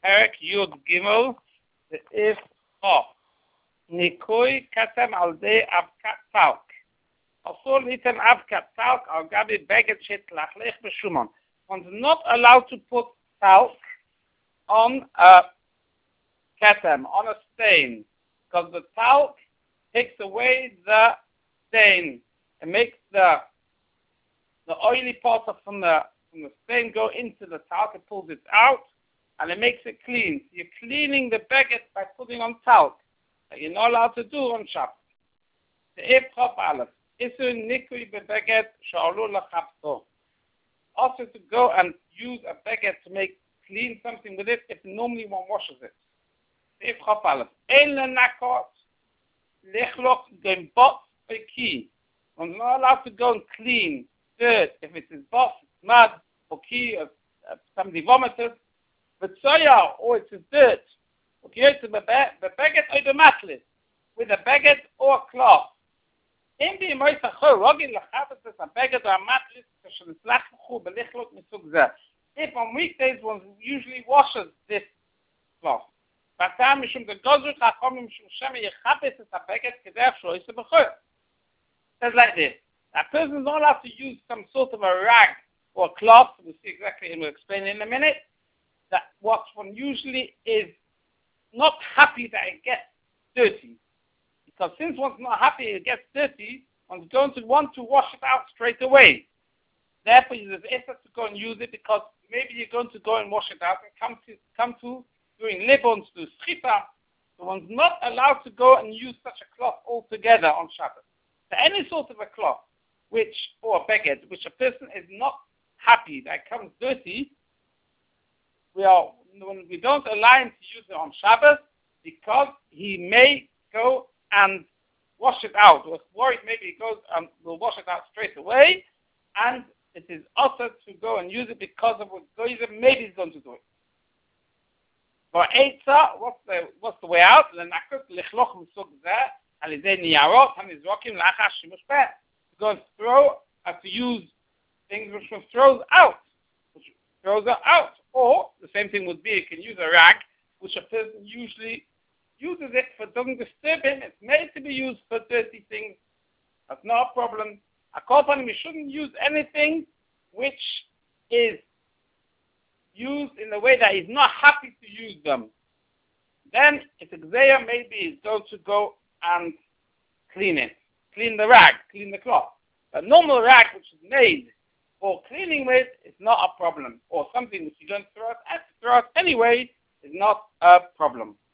Perek Yud Gimel, the If Off. Nikoi Katem Alde Avkat Talk. Also, Litem Avkat Talk, Al Gabi Beged Shit Lachlech Beshumon. One's not allowed to put talc on a ketem, on a stain, because the talc takes away the stain and makes the oily part from the stain go into the talc. It pulls it out and it makes it clean. You're cleaning the baguette by putting on talc that you're not allowed to do on Shabbat. The Ephop Aleph. Isu nikui bebaguette sha'alu lachabto. Also to go and use a baguette to clean something with it if normally one washes it. The Ephop Aleph. Ein lenakot lechloch gembot beki. One's not allowed to go and clean dirt if it is boss, mud, or key, or somebody vomited. But soya, or it's dirt. Okay, to the baguette or the matlet with a baguette or a cloth. If on weekdays one usually washes this cloth. Says like this. A person is not allowed to use some sort of a rag or a cloth. We'll see exactly, and we'll explain in a minute. That what one usually is not happy that it gets dirty. Because since one's not happy it gets dirty, one's going to want to wash it out straight away. Therefore, there's effort to go and use it because maybe you're going to go and wash it out and come to doing libons, to schita. So one's not allowed to go and use such a cloth altogether on Shabbat. So any sort of a cloth, or a baguette, which a person is not happy that comes dirty, we don't allow him to use it on Shabbat because he may go and wash it out. We're worried maybe he goes and will wash it out straight away, and it is also to go and use it because of what maybe he's going to do it. But Eitzah, what's the way out? To go and to use things which one throws out. Or the same thing would be, you can use a rag, which a person usually uses it for, doesn't disturb him. It's made to be used for dirty things. That's not a problem. According to we shouldn't use anything which is used in the way that he's not happy to use them. Then, if it's there, maybe he's going to go and clean it. Clean the rag, clean the cloth. A normal rag which is made for cleaning with is not a problem. Or something which you're going to throw out anyway is not a problem.